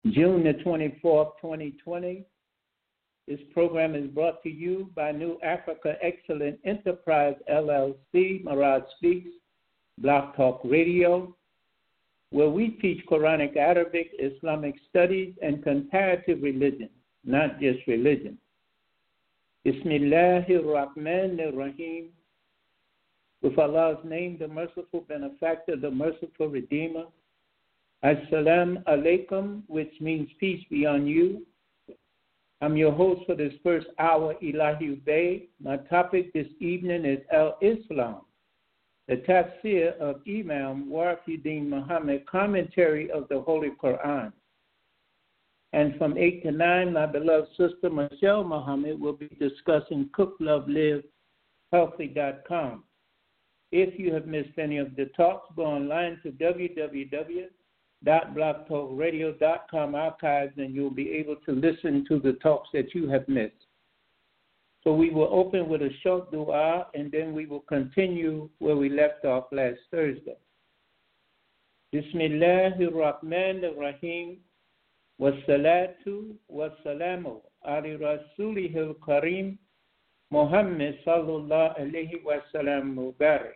June the 24th, 2020. This program is brought to you by New Africa Excellent Enterprise, LLC, Mirage Speaks, Blog Talk Radio, where we teach Quranic, Arabic, Islamic studies, and comparative religion, not just religion. Bismillahir Rahmanir Rahim. With Allah's name, the merciful benefactor, the merciful redeemer. Assalamu alaikum, which means peace be on you. I'm your host for this first hour, Ilahi Bey. My topic this evening is Al-Islam, the tafsir of Imam Waraquddin Muhammad, commentary of the Holy Quran. And from 8 to 9, my beloved sister Michelle Muhammad will be discussing Cook, Love, Live, Healthy.com. If you have missed any of the talks, go online to www.blogtalkradio.com archives, and you'll be able to listen to the talks that you have missed. So we will open with a short dua, and then we will continue where we left off last Thursday. Bismillahir Rahmanir Rahim. Wassalatu wassalamu ala rasulihil kareem Muhammad sallallahu alayhi wa sallam mubarak.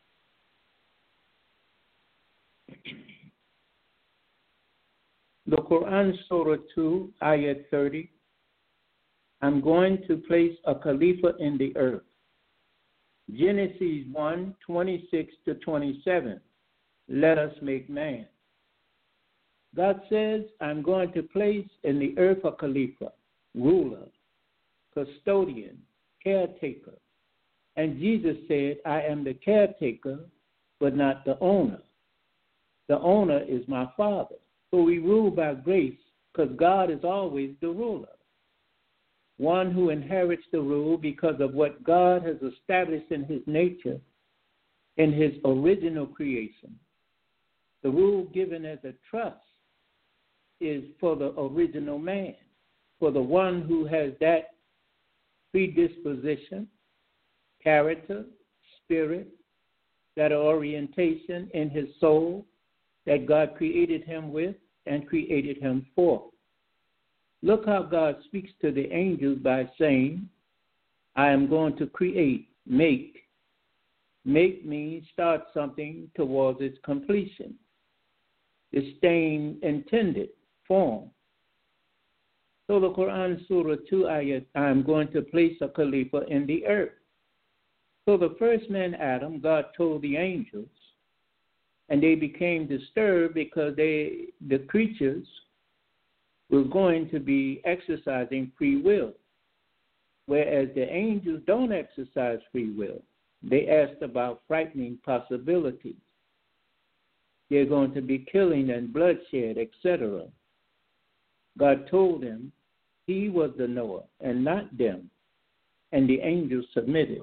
The Quran, Surah 2, Ayat 30. I'm going to place a Khalifa in the earth. Genesis 1, 26 to 27. Let us make man. God says, I'm going to place in the earth a Khalifa, ruler, custodian, caretaker. And Jesus said, I am the caretaker, but not the owner. The owner is my Father. So we rule by grace because God is always the ruler. One who inherits the rule because of what God has established in his nature, in his original creation. The rule given as a trust is for the original man, for the one who has that predisposition, character, spirit, that orientation in his soul that God created him with and created him for. Look how God speaks to the angels by saying, I am going to create, make. Make means start something towards its completion. The same intended form. So the Quran, Surah 2, Ayat, I am going to place a Khalifa in the earth. So the first man, Adam, God told the angels, and they became disturbed because the creatures were going to be exercising free will, whereas the angels don't exercise free will. They asked about frightening possibilities. They're going to be killing and bloodshed, etc. God told them he was the knower and not them, and the angels submitted.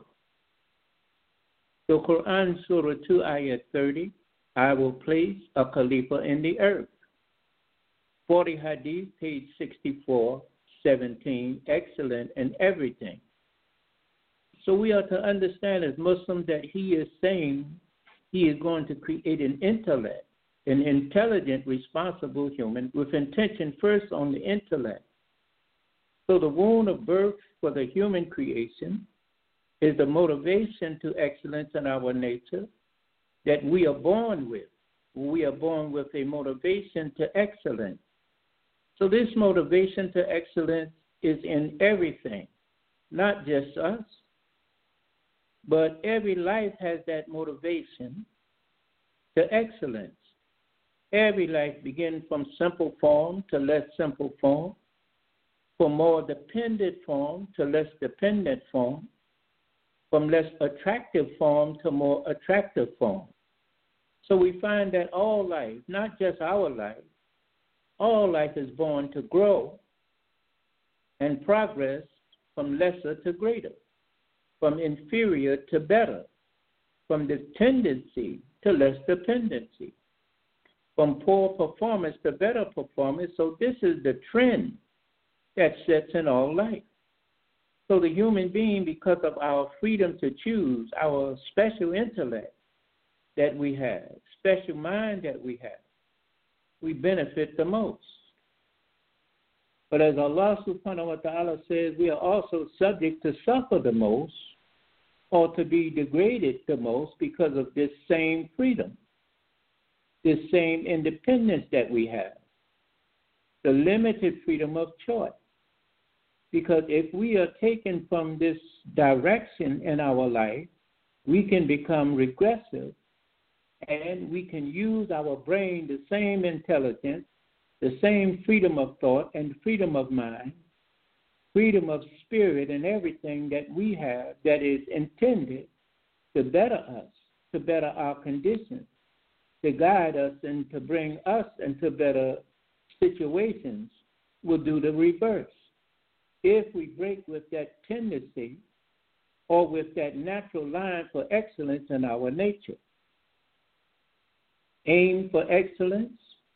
So Quran, Surah 2, Ayat 30, I will place a Khalifa in the earth. 40 Hadith, page 64, 17, excellent in everything. So we are to understand as Muslims that he is saying he is going to create an intellect, an intelligent, responsible human with intention first on the intellect. So the wound of birth for the human creation is the motivation to excellence in our nature that we are born with. We are born with a motivation to excellence. So this motivation to excellence is in everything, not just us, but every life has that motivation to excellence. Every life begins from simple form to less simple form, from more dependent form to less dependent form, from less attractive form to more attractive form. So we find that all life, not just our life, all life is born to grow and progress from lesser to greater, from inferior to better, from dependency to less dependency, from poor performance to better performance. So this is the trend that sets in all life. So the human being, because of our freedom to choose, our special intellect that we have, special mind that we have, we benefit the most. But as Allah subhanahu wa ta'ala says, we are also subject to suffer the most or to be degraded the most because of this same freedom, this same independence that we have, the limited freedom of choice. Because if we are taken from this direction in our life, we can become regressive and we can use our brain, the same intelligence, the same freedom of thought and freedom of mind, freedom of spirit and everything that we have that is intended to better us, to better our conditions, to guide us and to bring us into better situations, will do the reverse. If we break with that tendency or with that natural line for excellence in our nature. Aim for excellence,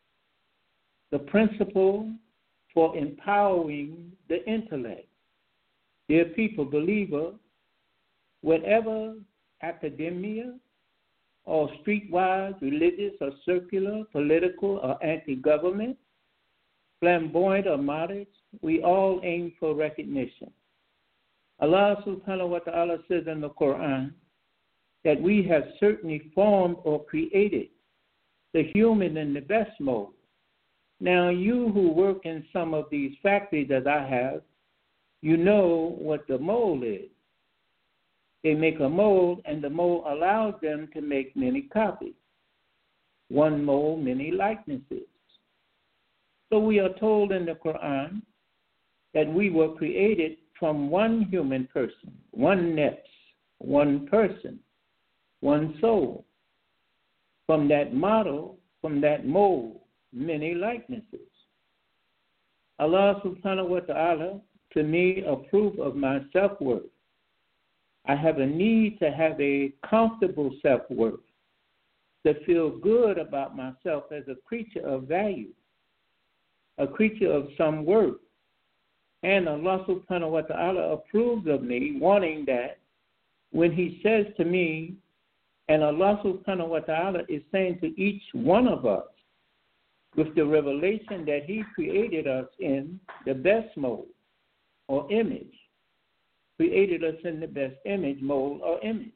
the principle for empowering the intellect. Dear people, believer, whatever academia or streetwise, religious or circular, political or anti-government, flamboyant or modest, we all aim for recognition. Allah subhanahu wa ta'ala says in the Quran that we have certainly formed or created the human in the best mode. Now, you who work in some of these factories as I have, you know what the mold is. They make a mold, and the mold allows them to make many copies. One mold, many likenesses. So we are told in the Quran that we were created from one human person, one nefs, one person, one soul. From that model, from that mold, many likenesses. Allah subhanahu wa ta'ala, to me, approve of my self-worth. I have a need to have a comfortable self-worth, to feel good about myself as a creature of value, a creature of some worth. And Allah subhanahu wa ta'ala approves of me, wanting that when He says to me, and Allah subhanahu wa ta'ala is saying to each one of us, with the revelation that He created us in the best mode or image, created us in the best image, mode, or image.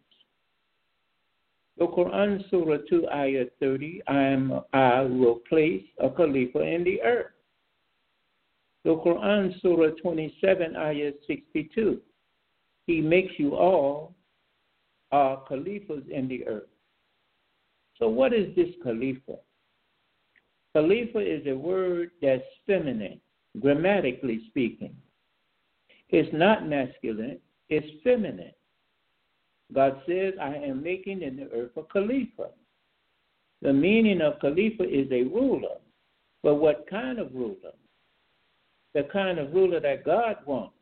The Quran, Surah 2, Ayah 30, I will place a Khalifa in the earth. The Quran, Surah 27, Ayah 62, He makes you all Khalifas in the earth. So what is this Khalifa? Khalifa is a word that's feminine, grammatically speaking. It's not masculine, it's feminine. God says, I am making in the earth a Khalifa. The meaning of Khalifa is a ruler. But what kind of ruler? The kind of ruler that God wants.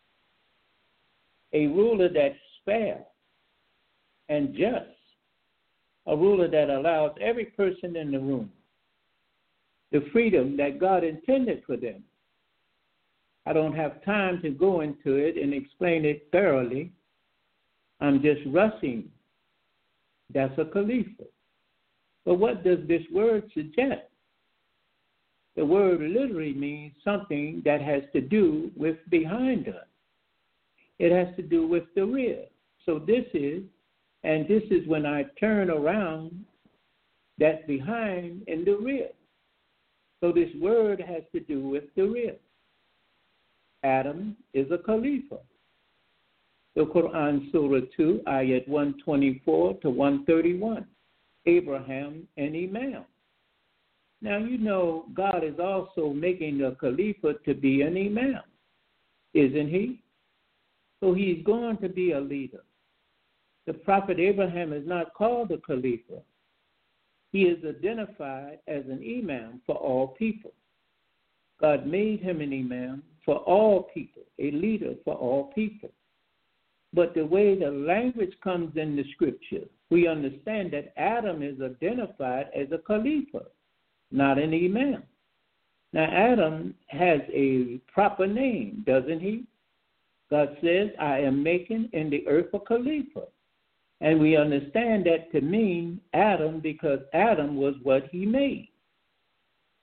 A ruler that's fair and just. A ruler that allows every person in the room the freedom that God intended for them. I don't have time to go into it and explain it thoroughly. I'm just rushing. That's a Khalifa. But what does this word suggest? The word literally means something that has to do with behind us. It has to do with the rear. So this is when I turn around, that's behind in the rear. So this word has to do with the rear. Adam is a Khalifa. The Quran, Surah 2, Ayat 124 to 131, Abraham and Imam. Now, you know, God is also making a Khalifa to be an Imam, isn't He? So He's going to be a leader. The Prophet Abraham is not called a Khalifa. He is identified as an Imam for all people. God made him an Imam for all people, a leader for all people. But the way the language comes in the scripture, we understand that Adam is identified as a Khalifa, not an Imam. Now, Adam has a proper name, doesn't he? God says, I am making in the earth a Khalifa. And we understand that to mean Adam because Adam was what he made.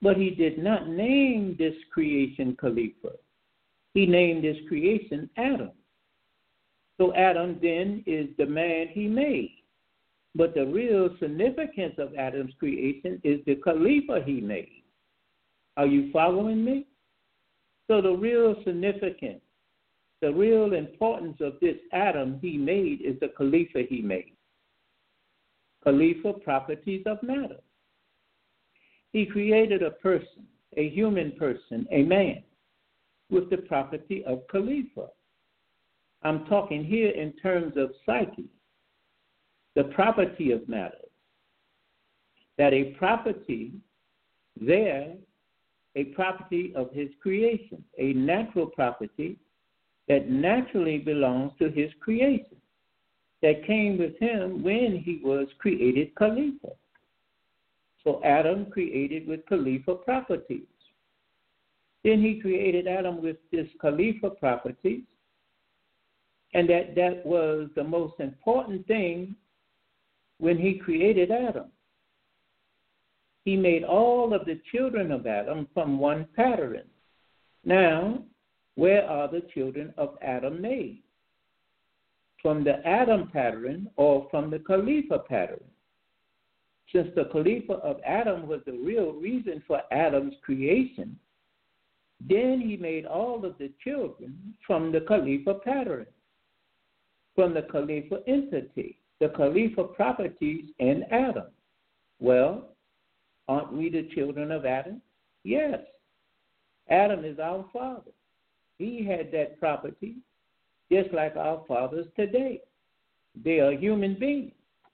But he did not name this creation Khalifa. He named this creation Adam. So Adam then is the man he made. But the real significance of Adam's creation is the Khalifa he made. Are you following me? So the real significance, the real importance of this Adam he made is the Khalifa he made. Khalifa, properties of matter. He created a person, a human person, a man, with the property of Khalifa. I'm talking here in terms of psyche, the property of matter. That a property there, a property of his creation, a natural property that naturally belongs to his creation, that came with him when he was created Khalifa. So Adam created with Khalifa properties. Then he created Adam with this Khalifa properties, and that was the most important thing when he created Adam. He made all of the children of Adam from one pattern. Now, where are the children of Adam made? From the Adam pattern or from the Khalifa pattern? Since the Khalifa of Adam was the real reason for Adam's creation, then he made all of the children from the Khalifa pattern, from the Khalifa entity, the Khalifa properties in Adam. Well, aren't we the children of Adam? Yes. Adam is our father. He had that property just like our fathers today. They are human beings,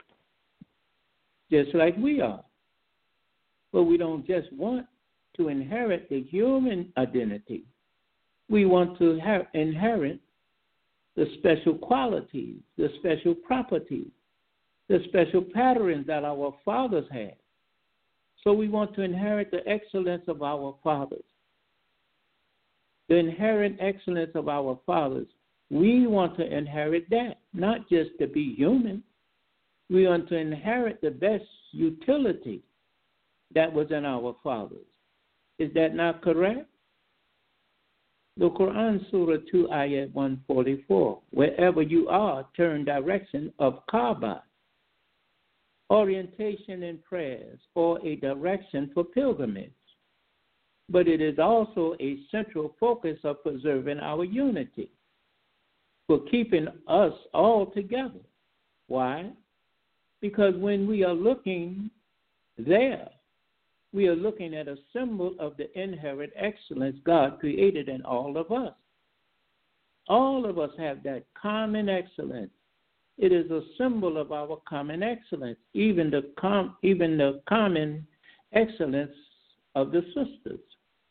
just like we are. But we don't just want to inherit the human identity. We want to inherit the special qualities, the special properties, the special patterns that our fathers had. So we want to inherit the excellence of our fathers. The inherent excellence of our fathers, we want to inherit that, not just to be human. We want to inherit the best utility that was in our fathers. Is that not correct? The Quran, Surah 2, Ayat 144, wherever you are, turn direction of Kaaba. Orientation in prayers, or a direction for pilgrimage. But it is also a central focus of preserving our unity, for keeping us all together. Why? Because when we are looking there, we are looking at a symbol of the inherent excellence God created in all of us. All of us have that common excellence. It is a symbol of our common excellence, even the common excellence of the sisters.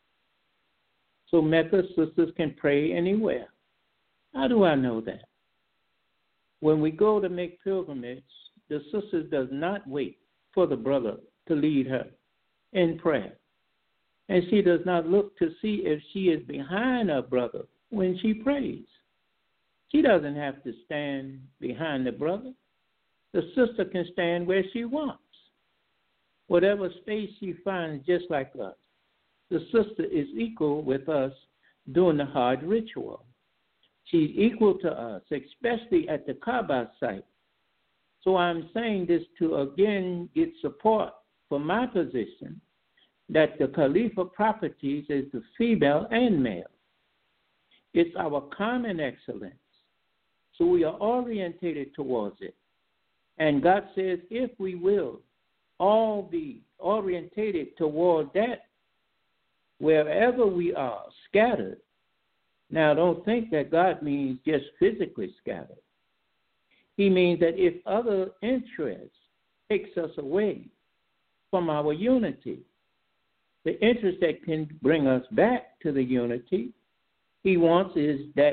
So Mecca sisters can pray anywhere. How do I know that? When we go to make pilgrimage, the sister does not wait for the brother to lead her in prayer. And she does not look to see if she is behind her brother when she prays. She doesn't have to stand behind the brother. The sister can stand where she wants. Whatever space she finds, just like us. The sister is equal with us doing the Hajj ritual. She's equal to us, especially at the Kaaba site. So I'm saying this to again get support for my position that the Khalifa properties is the female and male. It's our common excellence. So we are orientated towards it. And God says if we will all be orientated toward that, wherever we are scattered. Now don't think that God means just physically scattered. He means that if other interests takes us away from our unity, the interest that can bring us back to the unity, he wants is that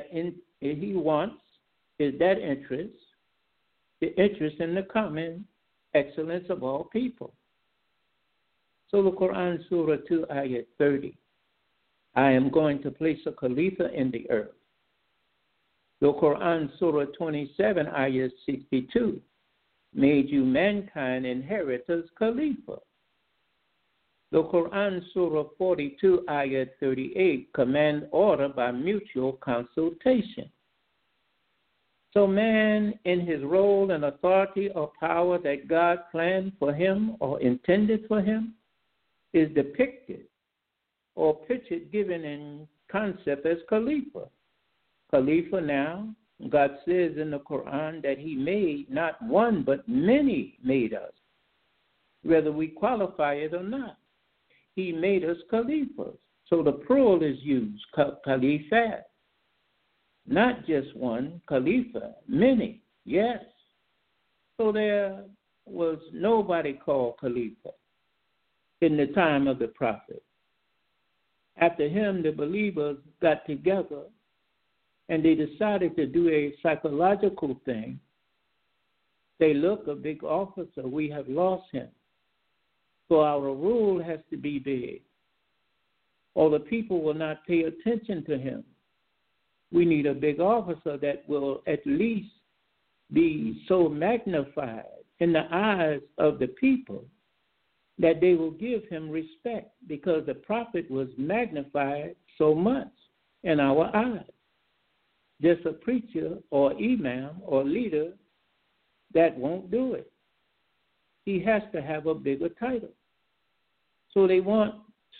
interest, the interest in the common excellence of all people. So the Quran, Surah 2, Ayat 30, I am going to place a Khalifa in the earth. The Quran, Surah 27, Ayat 62, made you mankind inheritors Khalifa. The Quran, Surah 42, Ayat 38, command order by mutual consultation. So man, in his role and authority or power that God planned for him or intended for him, is depicted or pictured, given in concept as Khalifa. Khalifa now, God says in the Quran that he made not one but many made us, whether we qualify it or not. He made us Khalifas. So the plural is used, Khalifat. Not just one, Khalifa, many, yes. So there was nobody called Khalifa in the time of the prophet. After him, the believers got together and they decided to do a psychological thing. They look, a big officer, we have lost him. So our rule has to be big, or the people will not pay attention to him. We need a big officer that will at least be so magnified in the eyes of the people that they will give him respect, because the prophet was magnified so much in our eyes. Just a preacher or imam or leader that won't do it. He has to have a bigger title. So they went,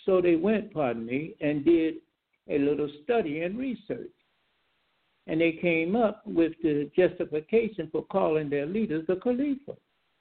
and did a little study and research. And they came up with the justification for calling their leaders the Khalifa.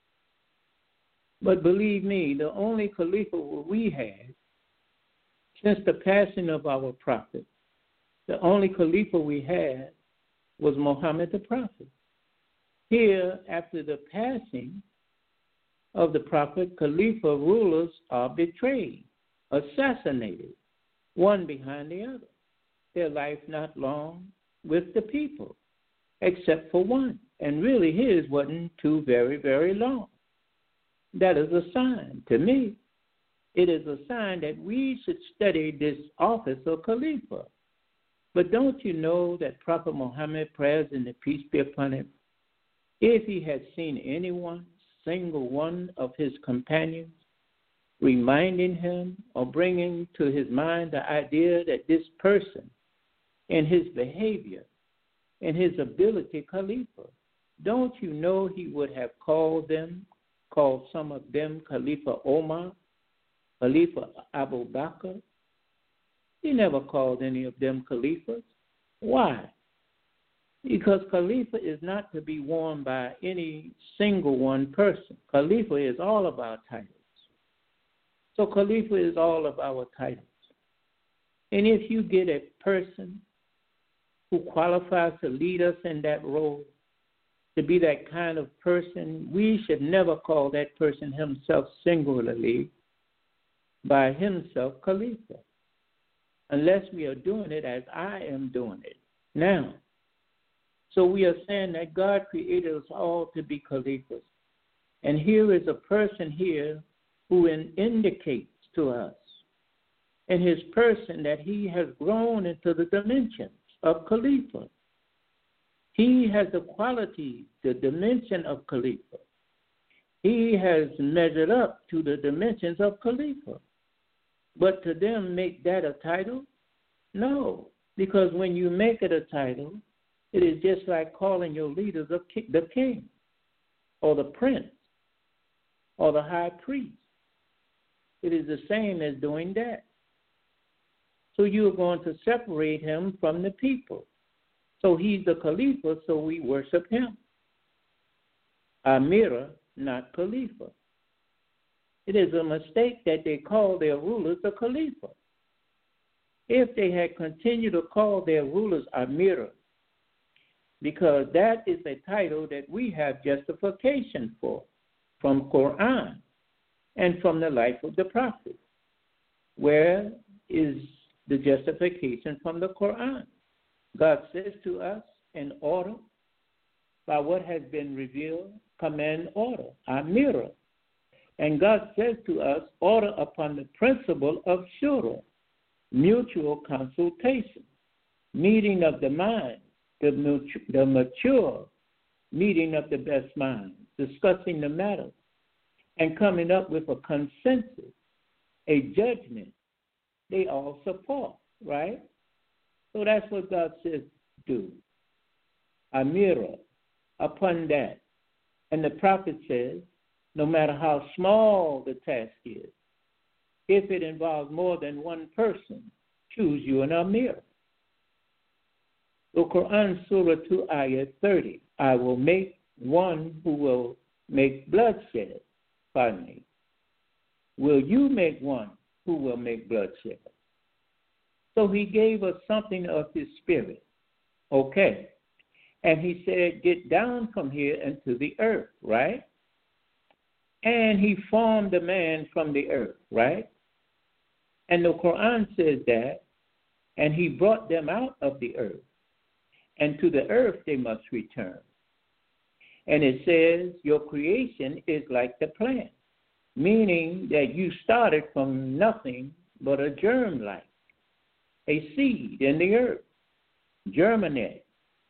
But believe me, the only Khalifa we had since the passing of our prophet, the only Khalifa we had was Muhammad the prophet. Here, after the passing of the prophet, Khalifa rulers are betrayed, assassinated, one behind the other. Their life not long with the people, except for one. And really his wasn't too very, very long. That is a sign to me. It is a sign that we should study this office of Khalifa. But don't you know that Prophet Muhammad, prayers and the peace be upon him, if he had seen anyone, single one of his companions, reminding him or bringing to his mind the idea that this person and his behavior and his ability, Khalifa, don't you know he would have called some of them Khalifa Omar, Khalifa Abu Bakr? He never called any of them Khalifas. Why? Because Khalifa is not to be worn by any single one person. Khalifa is all of our titles. So Khalifa is all of our titles. And if you get a person who qualifies to lead us in that role, to be that kind of person, we should never call that person himself singularly by himself Khalifa, unless we are doing it as I am doing it now. So we are saying that God created us all to be Khalifas. And here is a person here who indicates to us in his person that he has grown into the dimensions of Khalifa. He has the quality, the dimension of Khalifa. He has measured up to the dimensions of Khalifa. But to them, make that a title? No, because when you make it a title, it is just like calling your leaders the king or the prince or the high priest. It is the same as doing that. So you're going to separate him from the people. So he's the Khalifa, so we worship him. Amira, not Khalifa. It is a mistake that they call their rulers the Khalifa. If they had continued to call their rulers Amira, because that is a title that we have justification for from Quran and from the life of the prophet. Where is the justification from the Quran? God says to us in order, by what has been revealed, command order, Amira. And God says to us, order upon the principle of shura, mutual consultation, meeting of the mind, the mature meeting of the best minds, discussing the matter, and coming up with a consensus a judgment, they all support, right? So that's what God says do. A mirror upon that. And the prophet says, no matter how small the task is, if it involves more than one person, choose you an Amir. The Quran, Surah 2, Ayat 30, I will make one who will make bloodshed. Pardon me. Will you make one who will make bloodshed? So he gave us something of his spirit. Okay. And he said, get down from here into the earth, right? And he formed the man from the earth, right? And the Quran says that, and he brought them out of the earth, and to the earth they must return. And it says, your creation is like the plant, meaning that you started from nothing but a germ-like, a seed in the earth, germinate,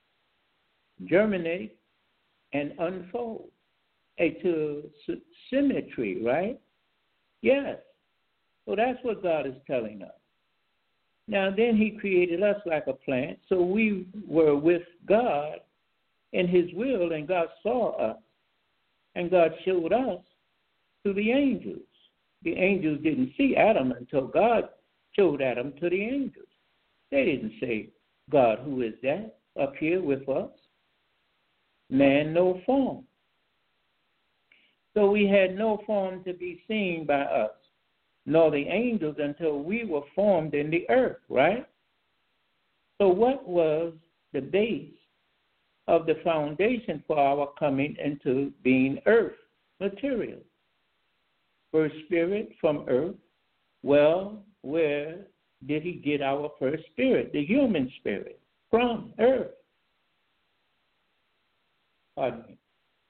and unfold. To symmetry, right? Yes. So that's what God is telling us. Now then he created us like a plant, so we were with God in his will, and God saw us, and God showed us to the angels. The angels didn't see Adam until God showed Adam to the angels. They didn't say, God, who is that up here with us? Man, no form. So we had no form to be seen by us, nor the angels, until we were formed in the earth, right? So what was the base of the foundation for our coming into being earth, material? First spirit from earth. Well, where did he get our first spirit, the human spirit? From earth. Pardon me.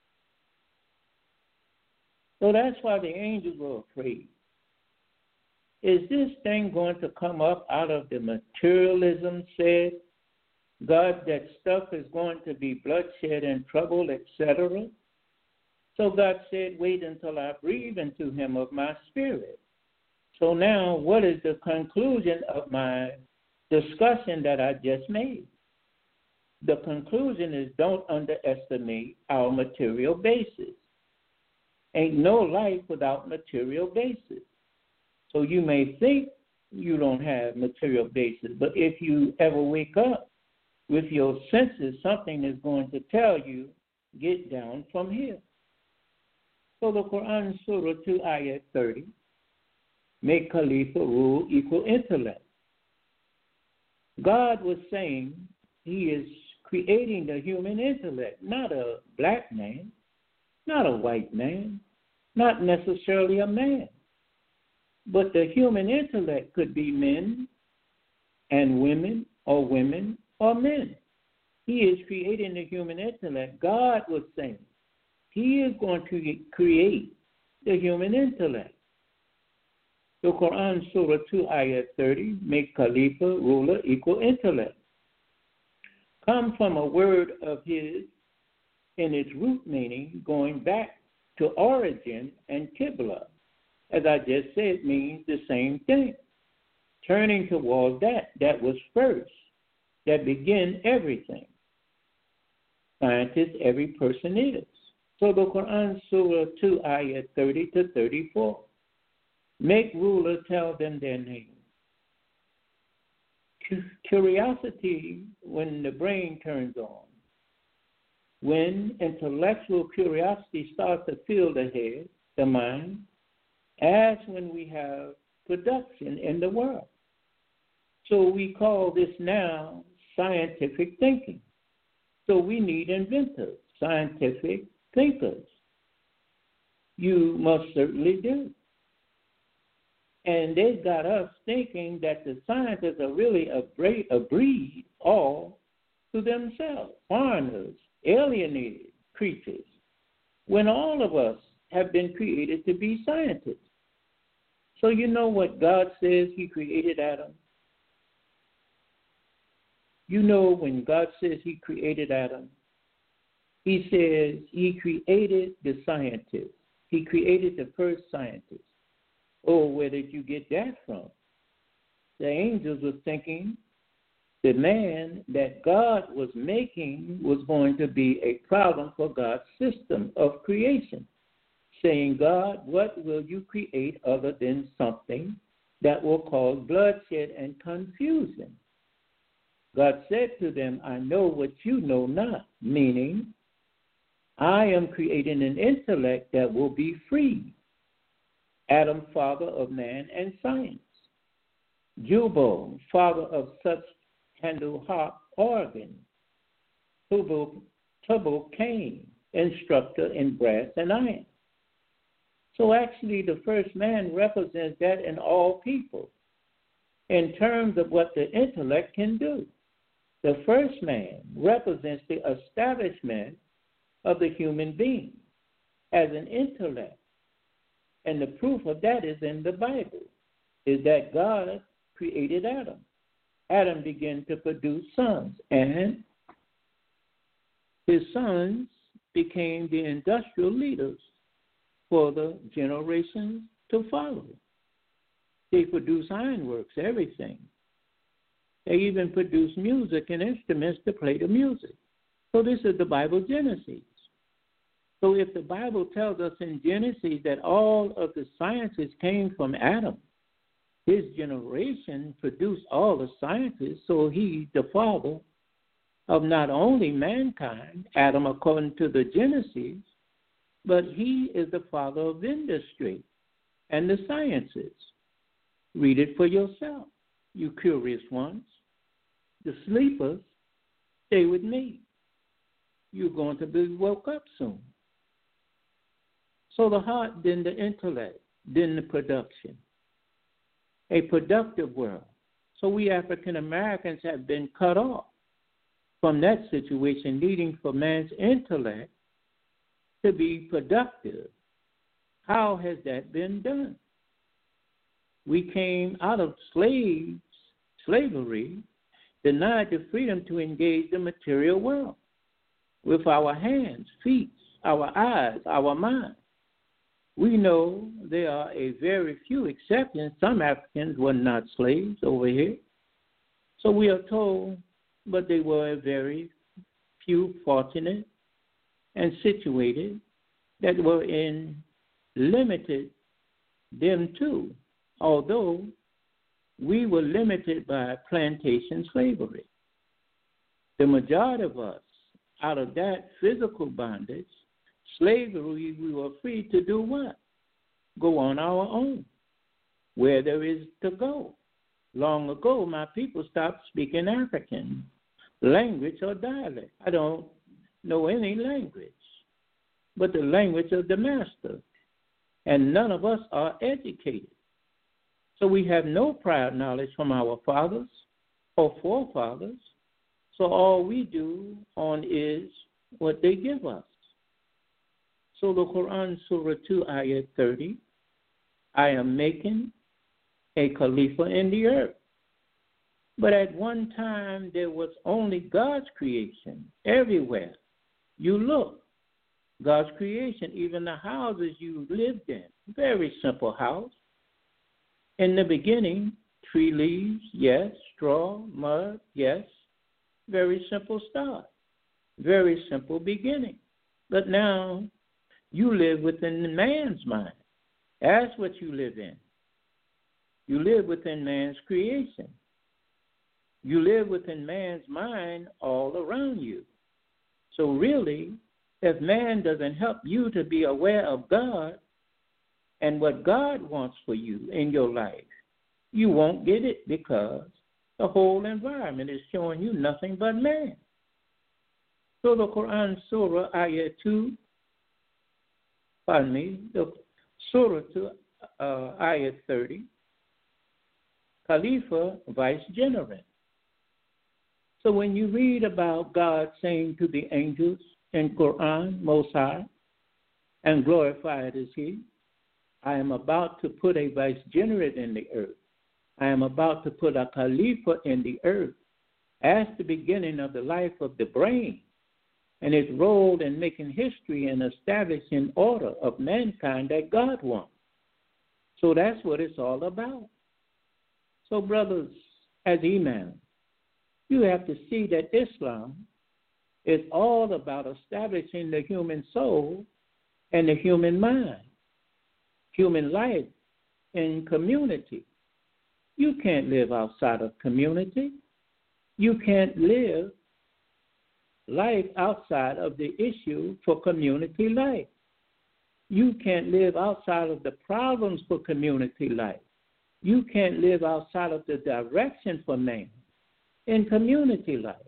So that's why the angels were afraid. Is this thing going to come up out of the materialism, said God, that stuff is going to be bloodshed and trouble, etc.? So God said, wait until I breathe into him of my spirit. So now what is the conclusion of my discussion that I just made? The conclusion is don't underestimate our material basis. Ain't no life without material basis. So you may think you don't have material basis, but if you ever wake up with your senses, something is going to tell you, get down from here. So the Quran, Surah 2, Ayat 30, make Khalifa rule equal intellect. God was saying he is creating the human intellect, not a black man, not a white man, not necessarily a man. But the human intellect could be men and women or men. He is creating the human intellect. God was saying he is going to create the human intellect. The Quran, Surah 2, Ayat 30, make Khalifa, ruler, equal intellect. Come from a word of his in its root meaning, going back to origin and Qibla. As I just said, means the same thing. Turning towards that was first, that began everything. Scientist, every person is. So the Quran, Surah 2, Ayat 30 to 34. Make ruler tell them their name. Curiosity, when the brain turns on, when intellectual curiosity starts to fill the head, the mind, as when we have production in the world. So we call this now scientific thinking. So we need inventors, scientific thinkers. You most certainly do. And they got us thinking that the scientists are really a breed all to themselves, foreigners, alienated creatures, when all of us have been created to be scientists. So you know what God says he created Adam? You know when God says he created Adam, he says he created the scientist. He created the first scientist. Oh, where did you get that from? The angels were thinking the man that God was making was going to be a problem for God's system of creation, saying, God, what will you create other than something that will cause bloodshed and confusion? God said to them, I know what you know not, meaning I am creating an intellect that will be free. Adam, father of man and science. Jubal, father of such handle harp organ. Tubal Cain, instructor in brass and iron. So actually the first man represents that in all people in terms of what the intellect can do. The first man represents the establishment of the human being as an intellect. And the proof of that is in the Bible, is that God created Adam. Adam began to produce sons, and his sons became the industrial leaders for the generations to follow. They produced ironworks, everything. They even produced music and instruments to play the music. So this is the Bible Genesis. So if the Bible tells us in Genesis that all of the sciences came from Adam, his generation produced all the sciences, so he's the father of not only mankind, Adam according to the Genesis, but he is the father of industry and the sciences. Read it for yourself, you curious ones. The sleepers, stay with me. You're going to be woke up soon. So the heart, then the intellect, then the production. A productive world. So we African Americans have been cut off from that situation, needing for man's intellect to be productive. How has that been done? We came out of slavery, denied the freedom to engage the material world with our hands, feet, our eyes, our mind. We know there are a very few exceptions. Some Africans were not slaves over here. So we are told, but they were very few fortunate and situated that were limited them too, although we were limited by plantation slavery. The majority of us, out of that physical bondage, slavery, we were free to do what? Go on our own, where there is to go. Long ago, my people stopped speaking African language or dialect. I don't know any language but the language of the master, and none of us are educated. So we have no prior knowledge from our fathers or forefathers, so all we do on is what they give us. So the Quran, Surah 2, Ayat 30, I am making a Khalifa in the earth. But at one time, there was only God's creation everywhere. You look, God's creation, even the houses you lived in, very simple house. In the beginning, tree leaves, yes, straw, mud, yes, very simple start, very simple beginning. But now, you live within man's mind. That's what you live in. You live within man's creation. You live within man's mind all around you. So really, if man doesn't help you to be aware of God and what God wants for you in your life, you won't get it because the whole environment is showing you nothing but man. So the Quran Surah Ayah 2, the Surah to Ayah 30, Khalifa, Vicegerent. So when you read about God saying to the angels in Quran, Most High, and glorified is He, I am about to put a Vicegerent in the earth. I am about to put a Khalifa in the earth as the beginning of the life of the brain and its role in making history and establishing order of mankind that God wants. So that's what it's all about. So, brothers, as imams, you have to see that Islam is all about establishing the human soul and the human mind, human life in community. You can't live outside of community. You can't live life outside of the issue for community life. You can't live outside of the problems for community life. You can't live outside of the direction for man in community life.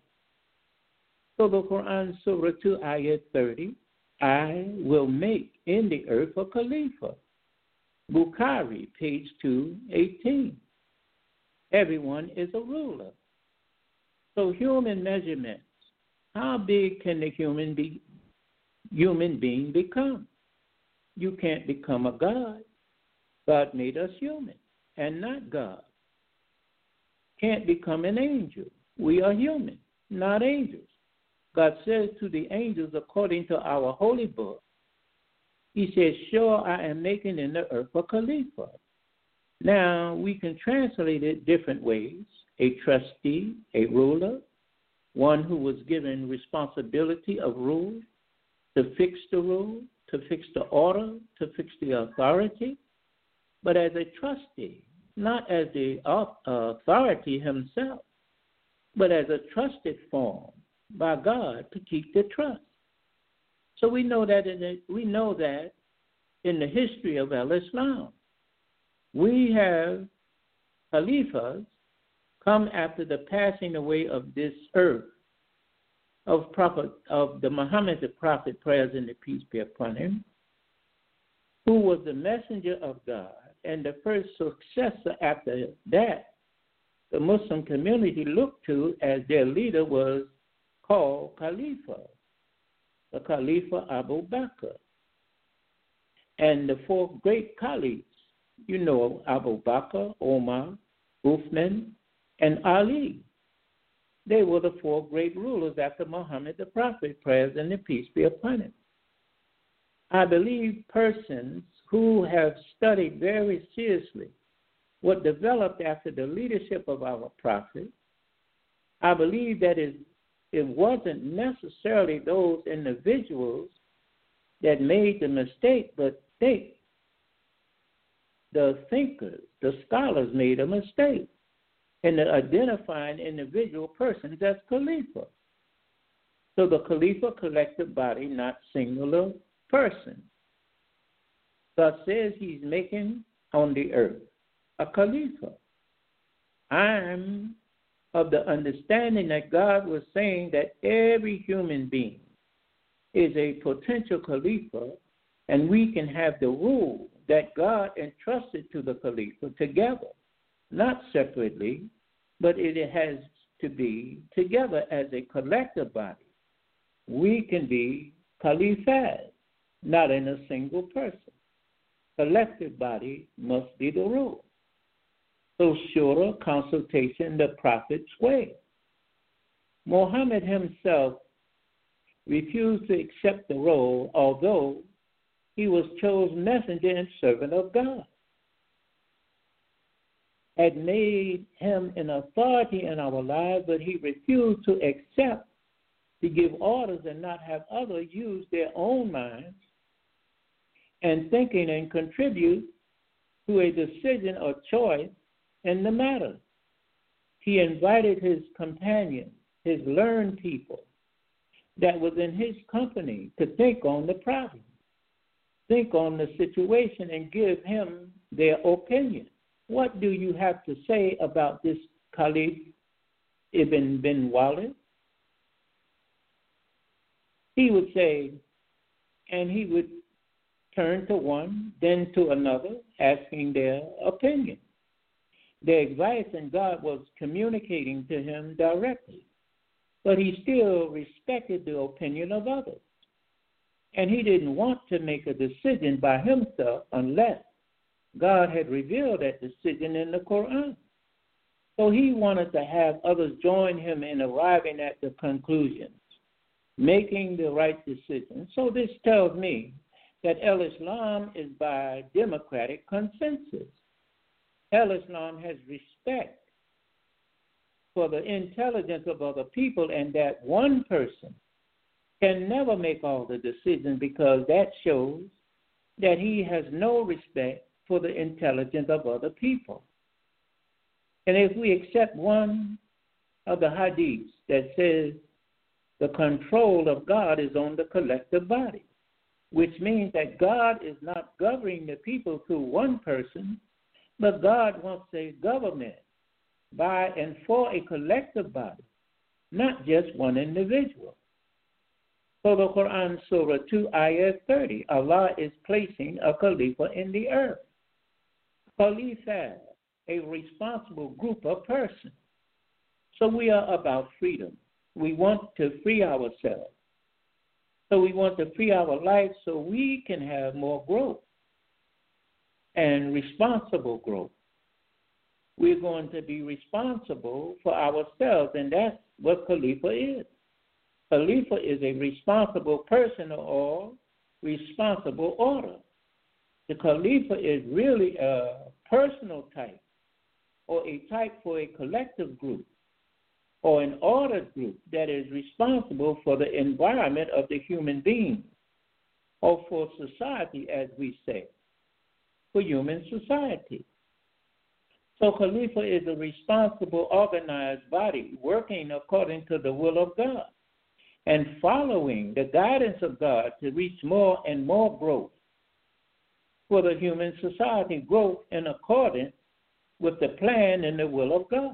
So the Quran, Surah 2, Ayat 30, I will make in the earth a Khalifa. Bukhari, page 218. Everyone is a ruler. So human measurements. How big can the human being become? You can't become a God. God made us human and not God. Can't become an angel. We are human, not angels. God says to the angels, according to our holy book, he says, sure, I am making in the earth a Khalifa. Now, we can translate it different ways. A trustee, a ruler, one who was given responsibility of rule, to fix the rule, to fix the order, to fix the authority, but as a trustee, not as the authority himself, but as a trusted form by God to keep the trust. So we know that in the history of Islam, we have Khalifas come after the passing away of this earth of the Muhammad the Prophet, prayers and the peace be upon him, who was the messenger of God, and the first successor after that the Muslim community looked to as their leader was called Khalifa, the Khalifa Abu Bakr. And the four great caliphs, you know, Abu Bakr, Omar, Uthman, and Ali. They were the four great rulers after Muhammad the Prophet, prayers and the peace be upon him. I believe persons who have studied very seriously what developed after the leadership of our prophet, I believe that it wasn't necessarily those individuals that made the mistake, but the thinkers, the scholars made a mistake in identifying individual persons as Khalifa. So the Khalifa, collective body, not singular person. God says he's making on the earth a Khalifa. I'm of the understanding that God was saying that every human being is a potential Khalifa, and we can have the rule that God entrusted to the Khalifa together, not separately, but it has to be together as a collective body. We can be Khalifas, not in a single person. Collective body must be the rule. So shura, consultation, the prophet's way. Muhammad himself refused to accept the role, although he was chosen messenger and servant of God. Had made him an authority in our lives, but he refused to accept, to give orders and not have others use their own minds and thinking and contribute to a decision or choice in the matter. He invited his companions, his learned people that was in his company to think on the problem, think on the situation, and give him their opinion. What do you have to say about this Khalid Ibn bin Walid? He would say, and he would turn to one, then to another, asking their opinion. Their advice, and God was communicating to him directly. But he still respected the opinion of others. And he didn't want to make a decision by himself unless God had revealed that decision in the Quran. So he wanted to have others join him in arriving at the conclusions, making the right decision. So this tells me that al-Islam is by democratic consensus. Al-Islam has respect for the intelligence of other people, and that one person can never make all the decisions, because that shows that he has no respect for the intelligence of other people. And if we accept one of the hadiths that says the control of God is on the collective body, which means that God is not governing the people through one person, but God wants a government by and for a collective body, not just one individual. So the Quran, Surah 2, Ayah 30, Allah is placing a Khalifa in the earth. Khalifa, a responsible group of persons. So we are about freedom. We want to free ourselves. So we want to free our life so we can have more growth and responsible growth. We're going to be responsible for ourselves, and that's what Khalifa is. Khalifa is a responsible person or responsible order. The Khalifa is really a personal type, or a type for a collective group, or an ordered group that is responsible for the environment of the human being, or for society, as we say, for human society. So Khalifa is a responsible, organized body working according to the will of God and following the guidance of God to reach more and more growth for the human society, growth in accordance with the plan and the will of God.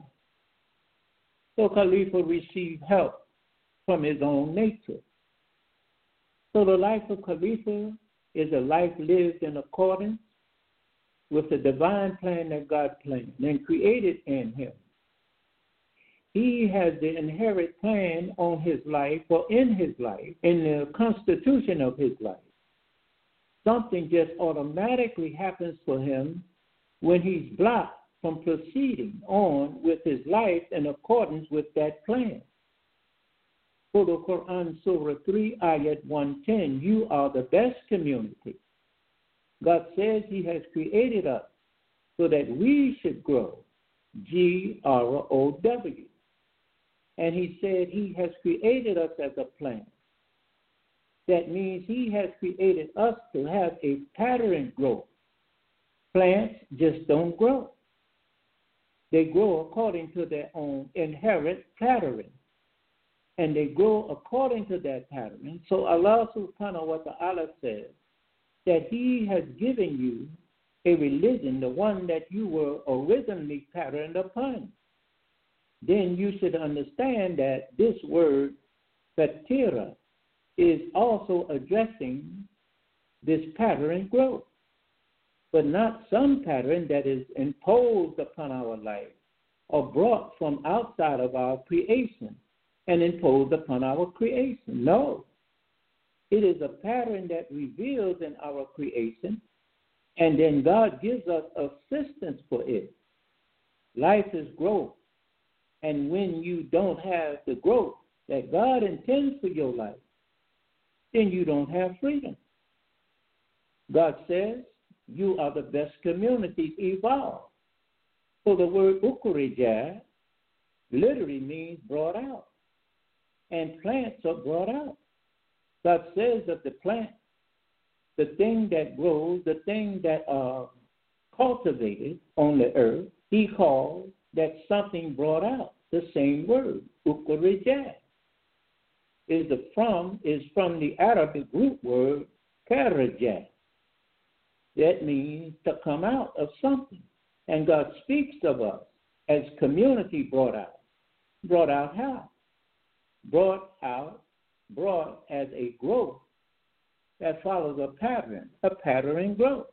So Khalifa received help from his own nature. So the life of Khalifa is a life lived in accordance with the divine plan that God planned and created in him. He has the inherent plan on his life, or in his life, in the constitution of his life. Something just automatically happens for him when he's blocked from proceeding on with his life in accordance with that plan. For the Quran, Surah 3, Ayat 110, you are the best community. God says he has created us so that we should grow, G-R-O-W. And he said he has created us as a plant. That means he has created us to have a pattern growth. Plants just don't grow. They grow according to their own inherent pattern. And they grow according to that pattern. So Allah subhanahu wa ta'ala says that he has given you a religion, the one that you were originally patterned upon. Then you should understand that this word, fatira, is also addressing this pattern growth, but not some pattern that is imposed upon our life or brought from outside of our creation and imposed upon our creation. No. It is a pattern that reveals in our creation, and then God gives us assistance for it. Life is growth. And when you don't have the growth that God intends for your life, then you don't have freedom. God says you are the best communities evolved. So the word ukhrija literally means brought out. And plants are brought out. God says that the plant, the thing that grows, the thing that are cultivated on the earth, he calls that something brought out. The same word, ukhrija, is from the Arabic root word kharaja. That means to come out of something. And God speaks of us as community brought out. Brought out how? Brought as a growth that follows a pattern growth.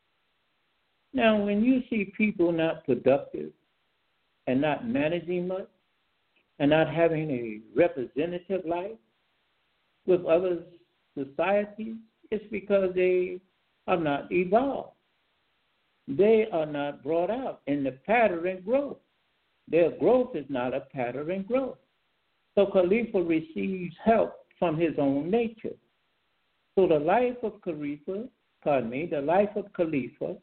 Now, when you see people not productive and not managing much and not having a representative life with other societies, it's because they are not evolved. They are not brought out in the pattern growth. Their growth is not a pattern growth. So Khalifa receives help from his own nature. So the life of Khalifa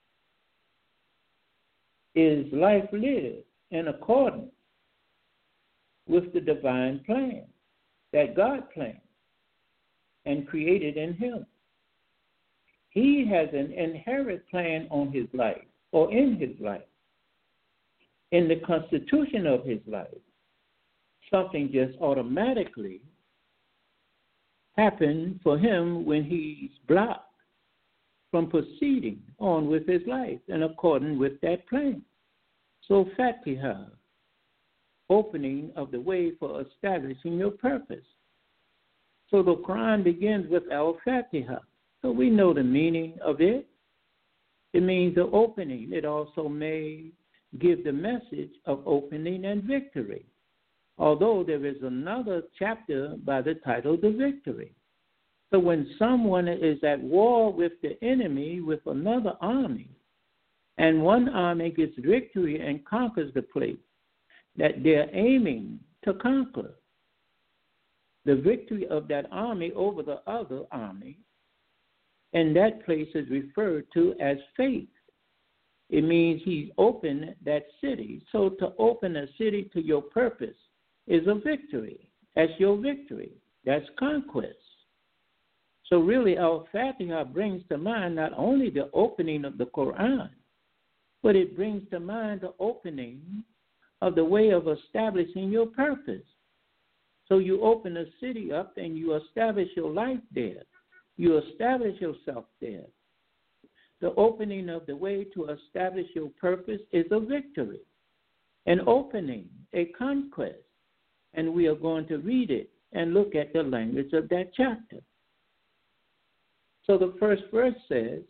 is life lived in accordance with the divine plan that God planned and created in him. He has an inherent plan on his life, or in his life, in the constitution of his life. Something just automatically happened for him when he's blocked from proceeding on with his life in accordance with that plan. So Fatiha, opening of the way for establishing your purpose. So the Quran begins with Al-Fatiha. So we know the meaning of it. It means the opening. It also may give the message of opening and victory, although there is another chapter by the title, The Victory. So when someone is at war with the enemy, with another army, and one army gets victory and conquers the place that they're aiming to conquer, the victory of that army over the other army, and that place is referred to as faith. It means he's opened that city. So to open a city to your purpose is a victory. That's your victory. That's conquest. So really, Al-Fatiha brings to mind not only the opening of the Quran, but it brings to mind the opening of the way of establishing your purpose. So you open a city up and you establish your life there. You establish yourself there. The opening of the way to establish your purpose is a victory, an opening, a conquest. And we are going to read it and look at the language of that chapter. So the first verse says,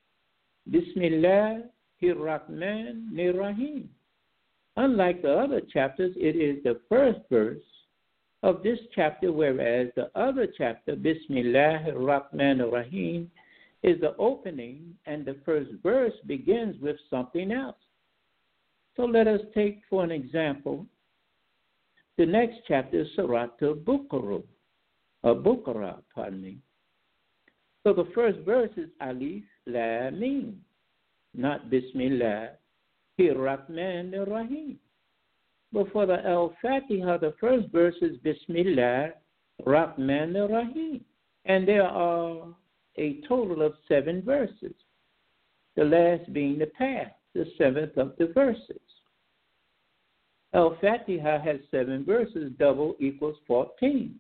Bismillahir-Rahmanir-Rahim. Unlike the other chapters, it is the first verse of this chapter, whereas the other chapter, Bismillahir-Rahmanir-Rahim, is the opening, and the first verse begins with something else. So let us take, for an example, the next chapter, Surah Al-Baqarah, So the first verse is Alif Lam Mim, not Bismillah Rahim. But for the Al-Fatiha, the first verse is Bismillah Rahim. And there are a total of 7 verses, the last being the path, the 7th of the verses. Al-Fatiha has 7 verses, double equals 14.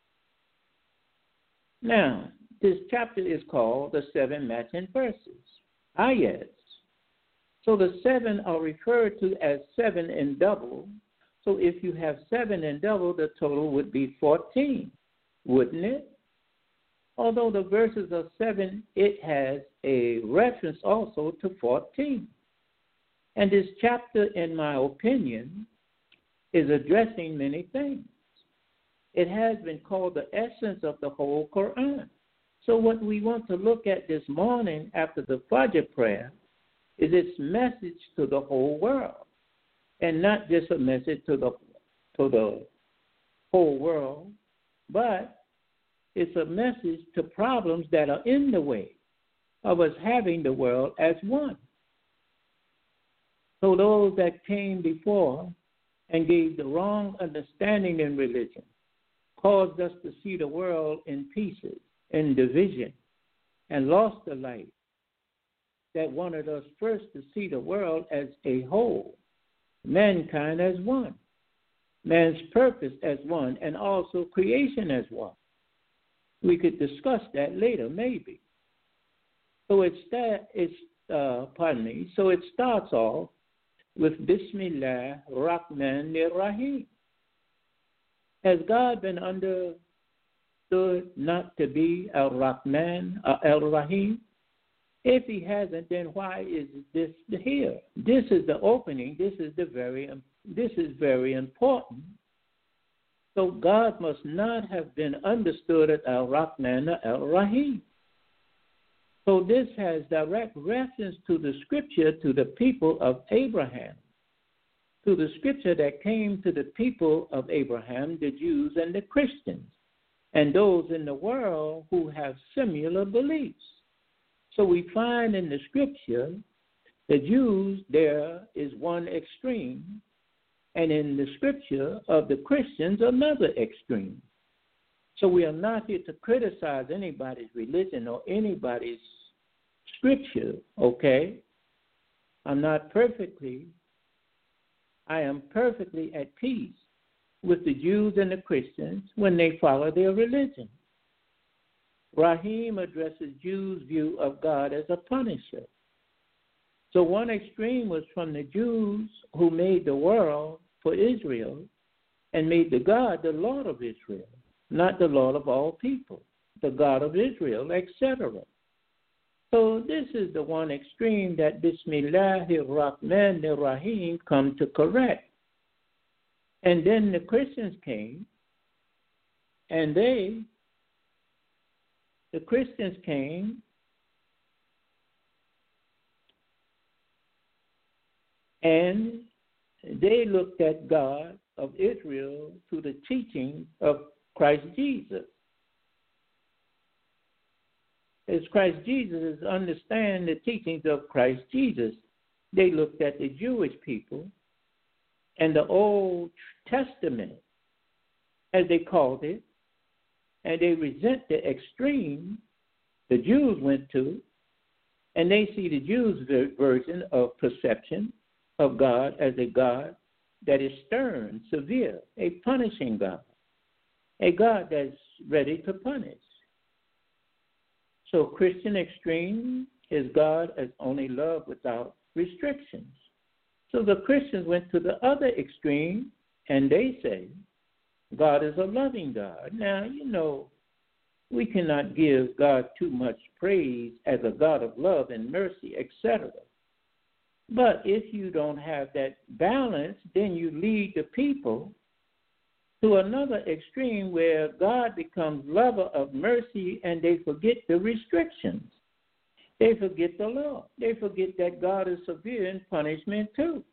Now, this chapter is called the 7 matching verses, ayats. So the 7 are referred to as 7 in double. So if you have 7 in double, the total would be 14, wouldn't it? Although the verses are 7, it has a reference also to 14. And this chapter, in my opinion, is addressing many things. It has been called the essence of the whole Quran. So what we want to look at this morning after the Fajr prayer is its message to the whole world, and not just a message to the whole world, but it's a message to problems that are in the way of us having the world as one. So those that came before and gave the wrong understanding in religion caused us to see the world in pieces, in division, and lost the light that wanted us first to see the world as a whole, mankind as one, man's purpose as one, and also creation as one. We could discuss that later, maybe. So it starts off with Bismillah Rahmanir Rahim. Has God been understood not to be Al-Rahman or Al-Rahim? If he hasn't, then why is this here? This is the opening. This is very important. So God must not have been understood as Al-Rahman or Al-Rahim. So this has direct reference to the scripture to the people of Abraham, to the scripture that came to the people of Abraham, the Jews and the Christians. and those in the world who have similar beliefs. So we find in the scripture, the Jews, there is one extreme, and in the scripture of the Christians, another extreme. So we are not here to criticize anybody's religion or anybody's scripture, okay? I am perfectly at peace with the Jews and the Christians when they follow their religion. Rahim addresses Jews' view of God as a punisher. So one extreme was from the Jews who made the world for Israel and made the God the Lord of Israel, not the Lord of all people, the God of Israel, etc. So this is the one extreme that Bismillahir-Rahmanir-Rahim come to correct. And then the Christians came, and the Christians came and they looked at God of Israel through the teaching of Christ Jesus. As Christ Jesus understand the teachings of Christ Jesus, they looked at the Jewish people and the Old Testament, as they called it, and they resent the extreme the Jews went to, and they see the Jews' version of perception of God as a God that is stern, severe, a punishing God, a God that's ready to punish. So Christian extreme is God as only love without restrictions. So the Christians went to the other extreme, and they say God is a loving God. Now, we cannot give God too much praise as a God of love and mercy, etc. But if you don't have that balance, then you lead the people to another extreme where God becomes lover of mercy and they forget the restrictions. They forget the law. They forget that God is severe in punishment too.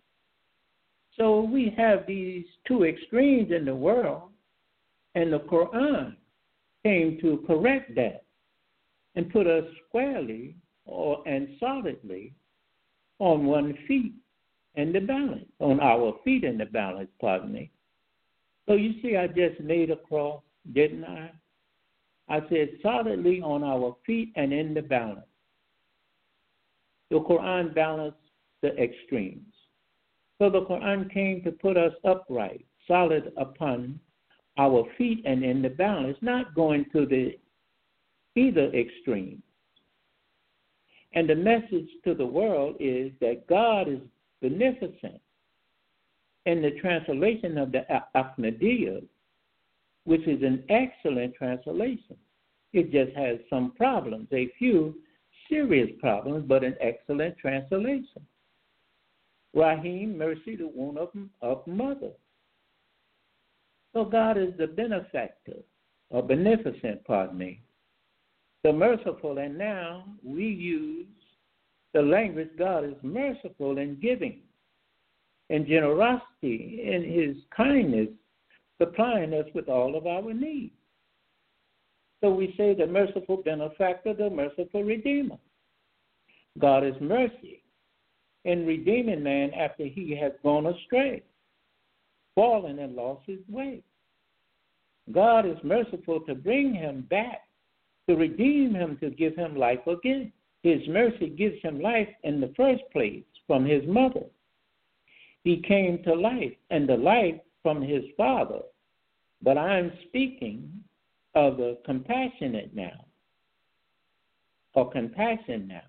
So we have these two extremes in the world, and the Quran came to correct that and put us squarely and solidly on one feet in the balance, on our feet in the balance, pardon me. So you see, I just made a cross, didn't I? I said solidly on our feet and in the balance. The Quran balanced the extremes. So the Quran came to put us upright, solid upon our feet and in the balance, not going to the either extreme. And the message to the world is that God is beneficent. In the translation of the Ahmadiyya, which is an excellent translation, it just has some problems, a few serious problems, but an excellent translation. Rahim, mercy, the womb of mother. So God is the benefactor, or beneficent, the merciful, and now we use the language God is merciful in giving, in generosity, in his kindness, supplying us with all of our needs. So we say the merciful benefactor, the merciful redeemer. God is mercy in redeeming man after he has gone astray, fallen and lost his way. God is merciful to bring him back, to redeem him, to give him life again. His mercy gives him life in the first place from his mother. He came to life, and the life from his father. But I'm speaking of the compassionate now, or compassion now.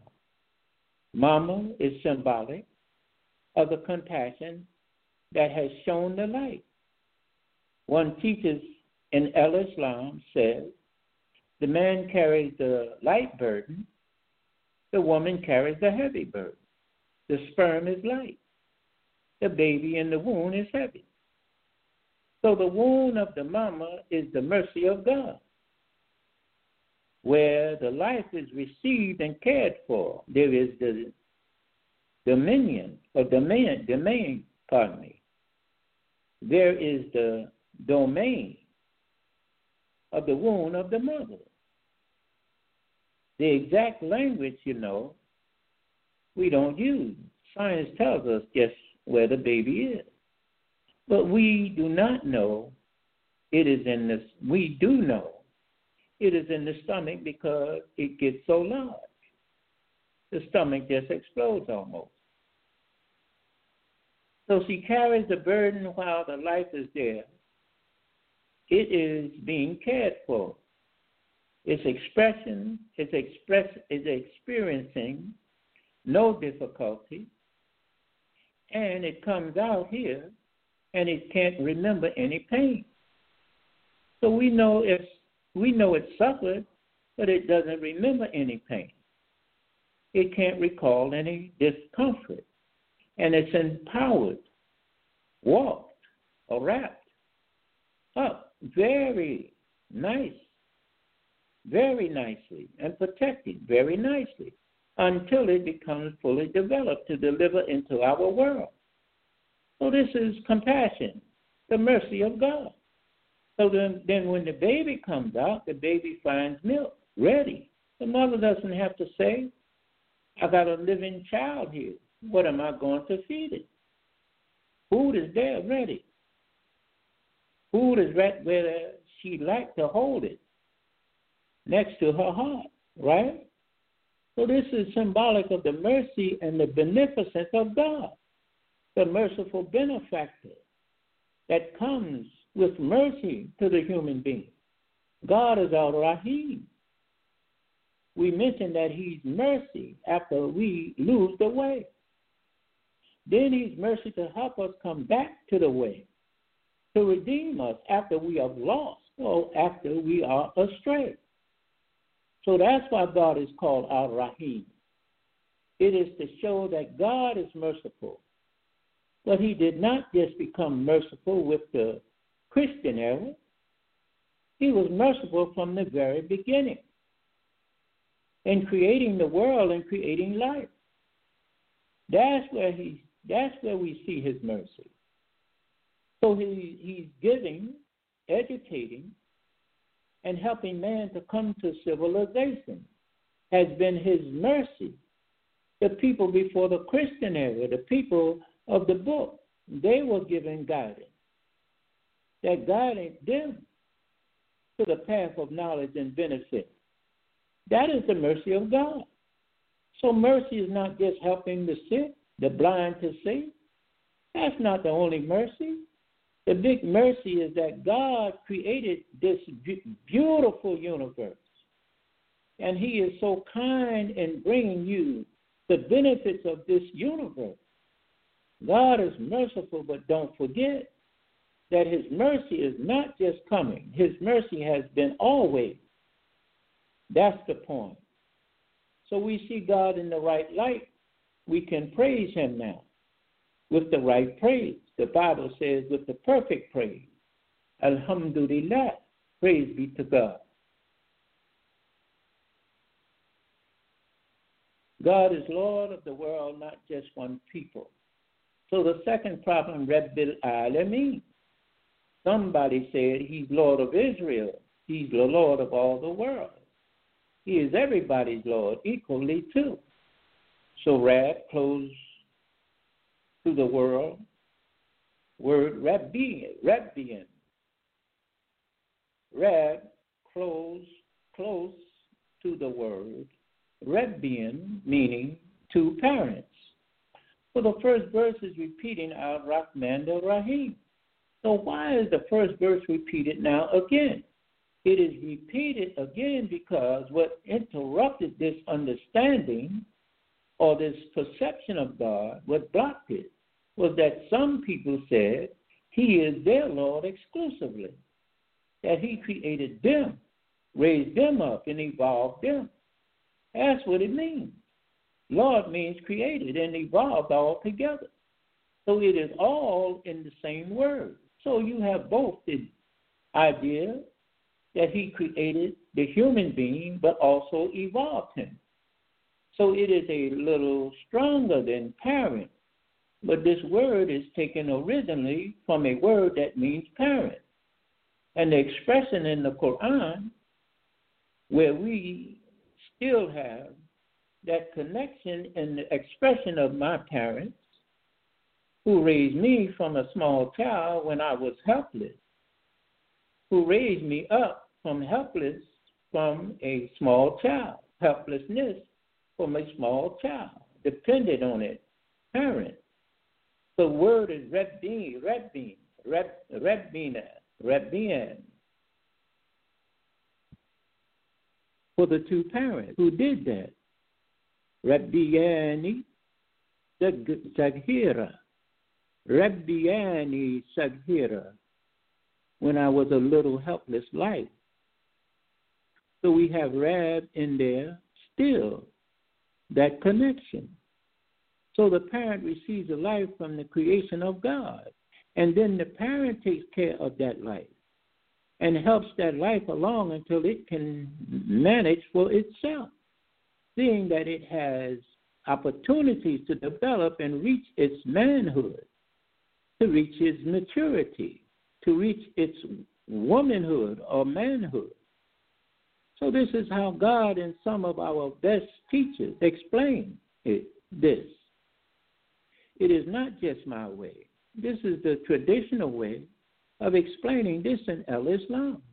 Mama is symbolic of the compassion that has shown the light. One teaches in Islam says, the man carries the light burden, the woman carries the heavy burden. The sperm is light. The baby in the womb is heavy. So the womb of the mama is the mercy of God, where the life is received and cared for. There is the domain. There is the domain of the womb of the mother. The exact language, we don't use. Science tells us just where the baby is. But we do not know it is in this. We do know it is in the stomach because it gets so large. The stomach just explodes almost. So she carries the burden while the life is there. It is being cared for. Its expression is experiencing no difficulty, and it comes out here, and it can't remember any pain. So we know it suffered, but it doesn't remember any pain. It can't recall any discomfort, and it's empowered, walked, or wrapped up very nicely, and protected very nicely until it becomes fully developed to deliver into our world. So this is compassion, the mercy of God. So then when the baby comes out, the baby finds milk ready. The mother doesn't have to say, I got a living child here. What am I going to feed it? Food is there ready. Food is right where she'd like to hold it, next to her heart, right? So this is symbolic of the mercy and the beneficence of God, the merciful benefactor that comes with mercy to the human being. God is Al-Rahim. We mentioned that he's mercy after we lose the way. Then he's mercy to help us come back to the way, to redeem us after we have lost or after we are astray. So that's why God is called Al-Rahim. It is to show that God is merciful. But he did not just become merciful with the Christian era. He was merciful from the very beginning in creating the world and creating life. That's where we see his mercy. So he's giving, educating, and helping man to come to civilization has been his mercy. The people before the Christian era, the people of the book, they were given guidance that guided them to the path of knowledge and benefit. That is the mercy of God. So mercy is not just helping the sick, the blind to see. That's not the only mercy. The big mercy is that God created this beautiful universe. And he is so kind in bringing you the benefits of this universe. God is merciful, but don't forget that his mercy is not just coming. His mercy has been always. That's the point. So we see God in the right light. We can praise him now with the right praise. The Bible says with the perfect praise. Alhamdulillah. Praise be to God. God is Lord of the world, not just one people. So the second problem, Rabbil Alameen. Somebody said he's Lord of Israel. He's the Lord of all the world. He is everybody's Lord equally too. So Rab, close to the world. Word Rabbian. Rab, close to the word. Rabbian, meaning two parents. So the first verse is repeating Ar-Rahman Ar-Rahim. So why is the first verse repeated now again? It is repeated again because what interrupted this understanding or this perception of God, what blocked it, was that some people said he is their Lord exclusively, that he created them, raised them up, and evolved them. That's what it means. Lord means created and evolved all together. So it is all in the same word. So you have both the idea that he created the human being but also evolved him. So it is a little stronger than parent. But this word is taken originally from a word that means parent. And the expression in the Quran where we still have that connection in the expression of my parents who raised me from a small child when I was helpless, who raised me up from helpless from a small child, helplessness from a small child, depended on it, parent. The word is Rabbin, for the two parents who did that. Rabbiyani Saghira. Rabbiyani Saghira. When I was a little helpless life. So we have Rab in there still, that connection. So the parent receives a life from the creation of God. And then the parent takes care of that life and helps that life along until it can manage for itself, seeing that it has opportunities to develop and reach its manhood, to reach its maturity, to reach its womanhood or manhood. So this is how God and some of our best teachers explain this. It is not just my way. This is the traditional way of explaining this in Islam.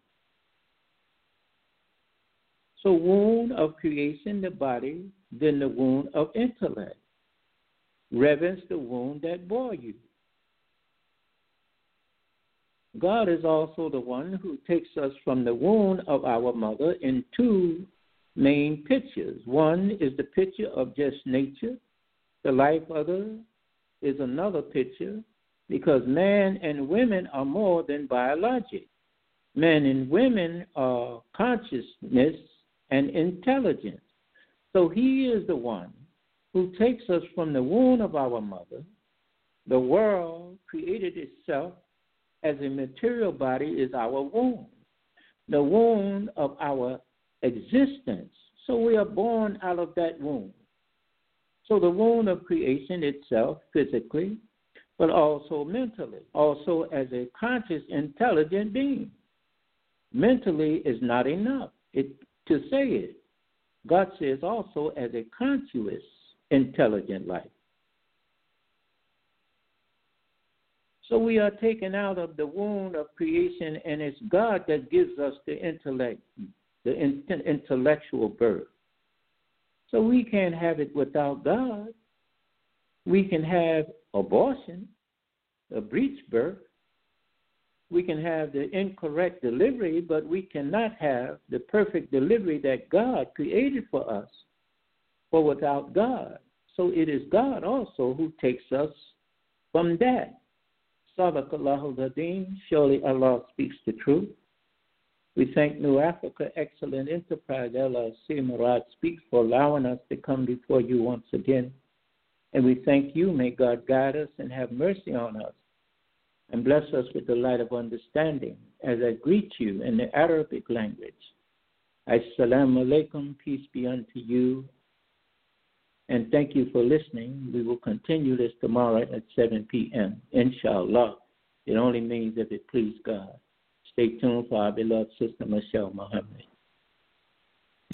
So wound of creation, the body, then the wound of intellect. Reverence the wound that bore you. God is also the one who takes us from the womb of our mother in two main pictures. One is the picture of just nature. The life other is another picture, because man and women are more than biologic. Men and women are consciousness and intelligence. So he is the one who takes us from the womb of our mother. The world created itself as a material body is our womb, the womb of our existence. So we are born out of that womb. So the womb of creation itself, physically, but also mentally, also as a conscious, intelligent being. Mentally is not enough to say it. God says also as a conscious, intelligent life. So we are taken out of the womb of creation, and it's God that gives us the intellect, the intellectual birth. So we can't have it without God. We can have abortion, a breech birth. We can have the incorrect delivery, but we cannot have the perfect delivery that God created for us, for without God. So it is God also who takes us from that. Sadaqallahul Azim, surely Allah speaks the truth. We thank New Africa Excellent Enterprise, LLC, Murad Speaks, for allowing us to come before you once again. And we thank you. May God guide us and have mercy on us and bless us with the light of understanding as I greet you in the Arabic language. Assalamu alaikum, peace be unto you. And thank you for listening. We will continue this tomorrow at 7 p.m., inshallah. It only means if it please God. Stay tuned for our beloved sister, Michelle Muhammad.